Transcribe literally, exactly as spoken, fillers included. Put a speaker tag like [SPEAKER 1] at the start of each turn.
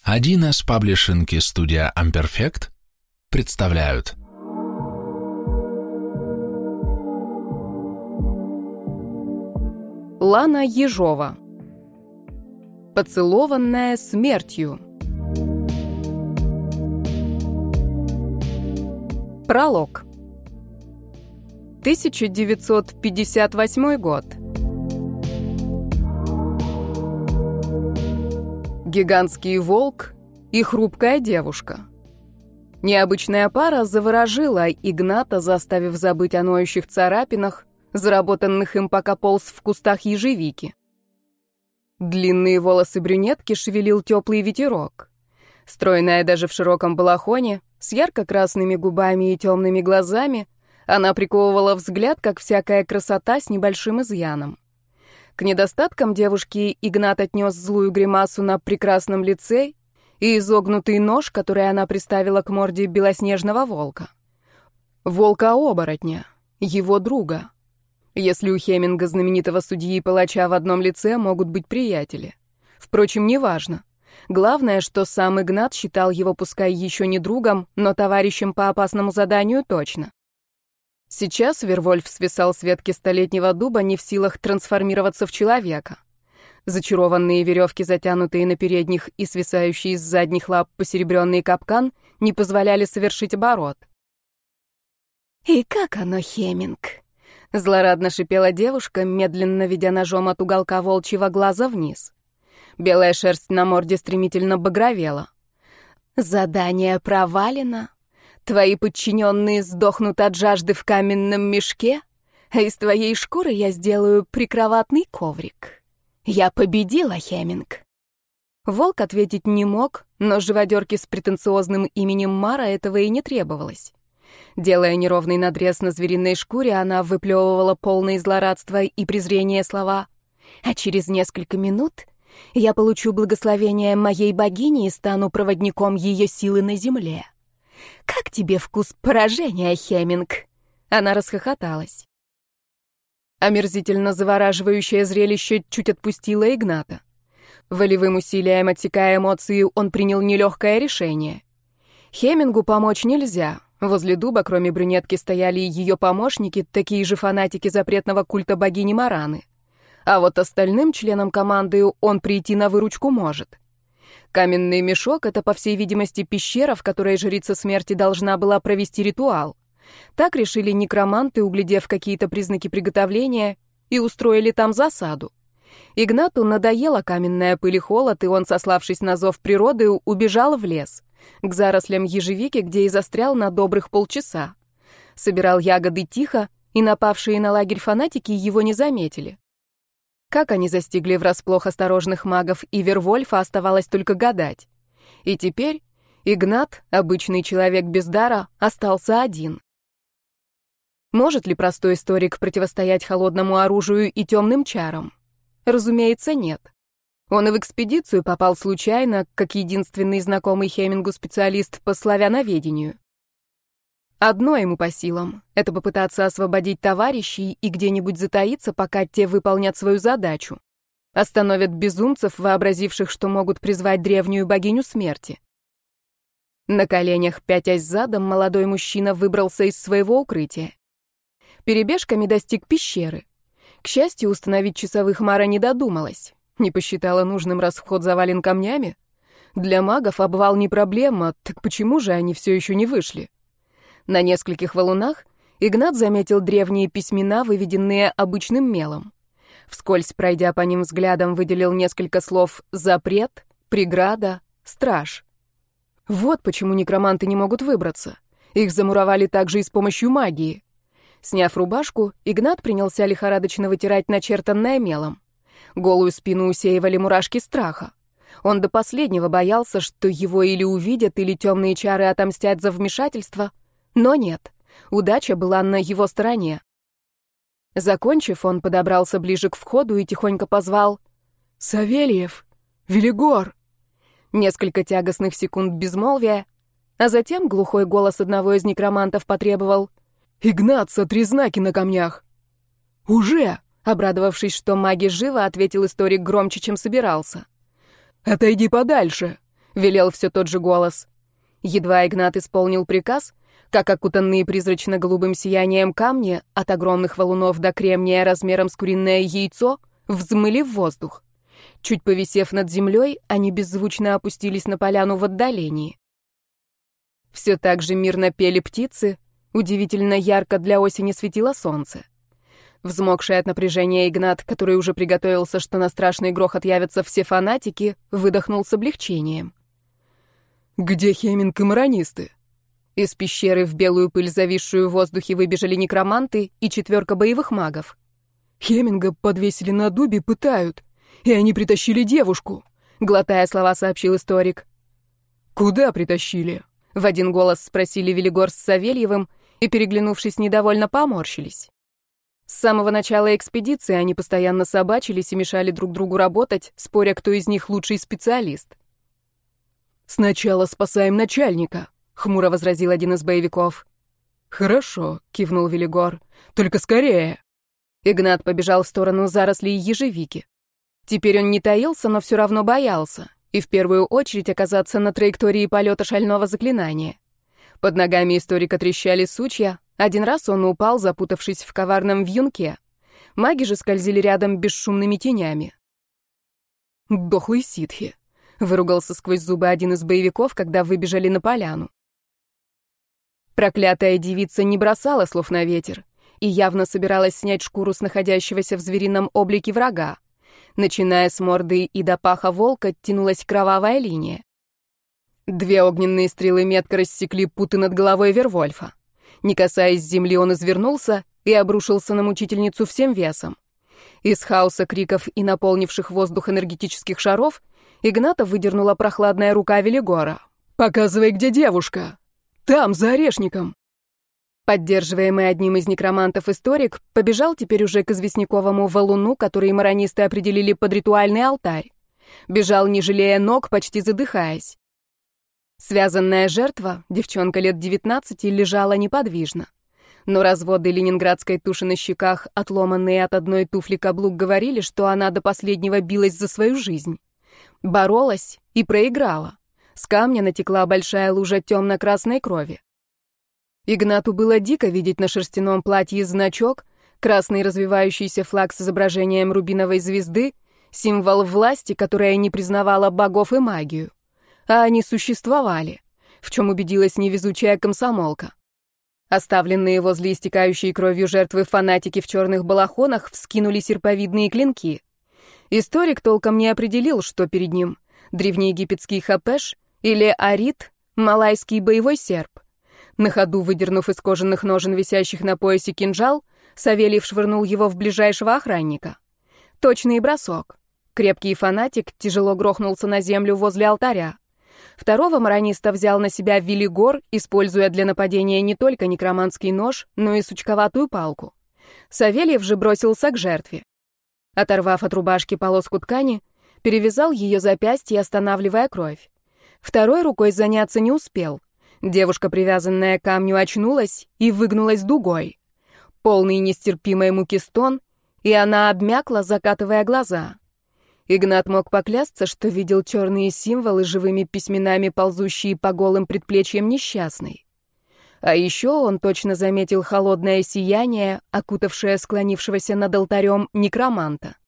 [SPEAKER 1] один эс паблишинг и студия Amperfect представляют.
[SPEAKER 2] Лана Ежова. Поцелованная смертью. Пролог. тысяча девятьсот пятьдесят восьмой год. Гигантский волк и хрупкая девушка. Необычная пара заворожила Игната, заставив забыть о ноющих царапинах, заработанных им, пока полз в кустах ежевики. Длинные волосы брюнетки шевелил теплый ветерок. Стройная даже в широком балахоне, с ярко-красными губами и темными глазами, она приковывала взгляд, как всякая красота с небольшим изъяном. К недостаткам девушки Игнат отнес злую гримасу на прекрасном лице и изогнутый нож, который она приставила к морде белоснежного волка. Волка-оборотня, его друга. Если у Хеминга, знаменитого судьи и палача, в одном лице могут быть приятели. Впрочем, неважно. Главное, что сам Игнат считал его пускай еще не другом, но товарищем по опасному заданию точно. Сейчас Вервольф свисал с ветки столетнего дуба, не в силах трансформироваться в человека. Зачарованные веревки, затянутые на передних и свисающие с задних лап посеребренный капкан, не позволяли совершить оборот. «И как оно, Хеминг?» — злорадно шипела девушка, медленно ведя ножом от уголка волчьего глаза вниз. Белая шерсть на морде стремительно багровела. «Задание провалено. Твои подчиненные сдохнут от жажды в каменном мешке, а из твоей шкуры я сделаю прикроватный коврик. Я победила, Хеминг». Волк ответить не мог, но живодерке с претенциозным именем Мара этого и не требовалось. Делая неровный надрез на звериной шкуре, она выплевывала полные злорадства и презрения слова. «А через несколько минут я получу благословение моей богини и стану проводником ее силы на земле. Как тебе вкус поражения, Хеминг?» Она расхохоталась. Омерзительно завораживающее зрелище чуть отпустило Игната. Волевым усилием отсекая эмоции, он принял нелегкое решение. Хемингу помочь нельзя. Возле дуба, кроме брюнетки, стояли ее помощники, такие же фанатики запретного культа богини Мараны. А вот остальным членам команды он прийти на выручку может. Каменный мешок — это, по всей видимости, пещера, в которой жрица смерти должна была провести ритуал. Так решили некроманты, углядев какие-то признаки приготовления, и устроили там засаду. Игнату надоела каменная пыль и холод, и он, сославшись на зов природы, убежал в лес, к зарослям ежевики, где и застрял на добрых полчаса. Собирал ягоды тихо, и напавшие на лагерь фанатики его не заметили. Как они застигли врасплох осторожных магов и Вервольфа, оставалось только гадать. И теперь Игнат, обычный человек без дара, остался один. Может ли простой историк противостоять холодному оружию и темным чарам? Разумеется, нет. Он и в экспедицию попал случайно, как единственный знакомый Хемингу специалист по славяноведению. Одно ему по силам — это попытаться освободить товарищей и где-нибудь затаиться, пока те выполнят свою задачу. Остановят безумцев, вообразивших, что могут призвать древнюю богиню смерти. На коленях, пятясь задом, молодой мужчина выбрался из своего укрытия. Перебежками достиг пещеры. К счастью, установить часовых Мара не додумалась. Не посчитала нужным, раз вход завален камнями. Для магов обвал не проблема, так почему же они все еще не вышли? На нескольких валунах Игнат заметил древние письмена, выведенные обычным мелом. Вскользь, пройдя по ним взглядом, выделил несколько слов «запрет», «преграда», «страж». Вот почему некроманты не могут выбраться. Их замуровали также и с помощью магии. Сняв рубашку, Игнат принялся лихорадочно вытирать начертанное мелом. Голую спину усеивали мурашки страха. Он до последнего боялся, что его или увидят, или темные чары отомстят за вмешательство. Но нет, удача была на его стороне. Закончив, он подобрался ближе к входу и тихонько позвал: «Савельев! Велигор!» Несколько тягостных секунд безмолвия, а затем глухой голос одного из некромантов потребовал: «Игнат, сотри знаки на камнях!» «Уже!» — обрадовавшись, что маги живы, ответил историк громче, чем собирался. «Отойди подальше!» — велел все тот же голос. Едва Игнат исполнил приказ, как окутанные призрачно-голубым сиянием камни от огромных валунов до кремния размером с куриное яйцо взмыли в воздух. Чуть повисев над землей, они беззвучно опустились на поляну в отдалении. Все так же мирно пели птицы, удивительно ярко для осени светило солнце. Взмокший от напряжения Игнат, который уже приготовился, что на страшный грохот явятся все фанатики, выдохнул с облегчением.
[SPEAKER 3] «Где Хеминг и маронисты?»
[SPEAKER 2] Из пещеры в белую пыль, зависшую в воздухе, выбежали некроманты и четверка боевых магов.
[SPEAKER 3] «Хеминга подвесили на дубе, пытают, и они притащили девушку»,
[SPEAKER 2] — глотая слова, сообщил историк.
[SPEAKER 3] «Куда притащили?»
[SPEAKER 2] — в один голос спросили Велигор с Савельевым и, переглянувшись, недовольно поморщились. С самого начала экспедиции они постоянно собачились и мешали друг другу работать, споря, кто из них лучший специалист.
[SPEAKER 3] «Сначала спасаем начальника», — хмуро возразил один из боевиков.
[SPEAKER 2] «Хорошо», — кивнул Велигор.
[SPEAKER 3] «Только скорее».
[SPEAKER 2] Игнат побежал в сторону зарослей ежевики. Теперь он не таился, но все равно боялся, и в первую очередь оказаться на траектории полета шального заклинания. Под ногами историка трещали сучья, один раз он упал, запутавшись в коварном вьюнке. Маги же скользили рядом бесшумными тенями.
[SPEAKER 3] «Дохлый ситхи», —
[SPEAKER 2] выругался сквозь зубы один из боевиков, когда выбежали на поляну. Проклятая девица не бросала слов на ветер и явно собиралась снять шкуру с находящегося в зверином облике врага. Начиная с морды и до паха волка тянулась кровавая линия. Две огненные стрелы метко рассекли путы над головой Вервольфа. Не касаясь земли, он извернулся и обрушился на мучительницу всем весом. Из хаоса криков и наполнивших воздух энергетических шаров Игната выдернула прохладная рука Велигора.
[SPEAKER 3] «Показывай, где девушка! Там, за орешником!»
[SPEAKER 2] Поддерживаемый одним из некромантов историк побежал теперь уже к известняковому валуну, который маронисты определили под ритуальный алтарь. Бежал, не жалея ног, почти задыхаясь. Связанная жертва, девчонка лет девятнадцати, лежала неподвижно. Но разводы ленинградской туши на щеках, отломанные от одной туфли каблук, говорили, что она до последнего билась за свою жизнь. Боролась и проиграла. С камня натекла большая лужа темно-красной крови. Игнату было дико видеть на шерстяном платье значок, красный развивающийся флаг с изображением рубиновой звезды, символ власти, которая не признавала богов и магию. А они существовали, в чем убедилась невезучая комсомолка. Оставленные возле истекающей кровью жертвы фанатики в черных балахонах вскинули серповидные клинки. Историк толком не определил, что перед ним — древнеегипетский хапеш или арит, малайский боевой серп. На ходу, выдернув из кожаных ножен, висящих на поясе, кинжал, Савельев швырнул его в ближайшего охранника. Точный бросок. Крепкий фанатик тяжело грохнулся на землю возле алтаря. Второго марониста взял на себя Велигор, используя для нападения не только некроманский нож, но и сучковатую палку. Савельев же бросился к жертве. Оторвав от рубашки полоску ткани, перевязал ее запястье, останавливая кровь. Второй рукой заняться не успел. Девушка, привязанная к камню, очнулась и выгнулась дугой. Полный нестерпимой муки стон, и она обмякла, закатывая глаза. Игнат мог поклясться, что видел черные символы живыми письменами, ползущие по голым предплечьям несчастной. А еще он точно заметил холодное сияние, окутавшее склонившегося над алтарем некроманта.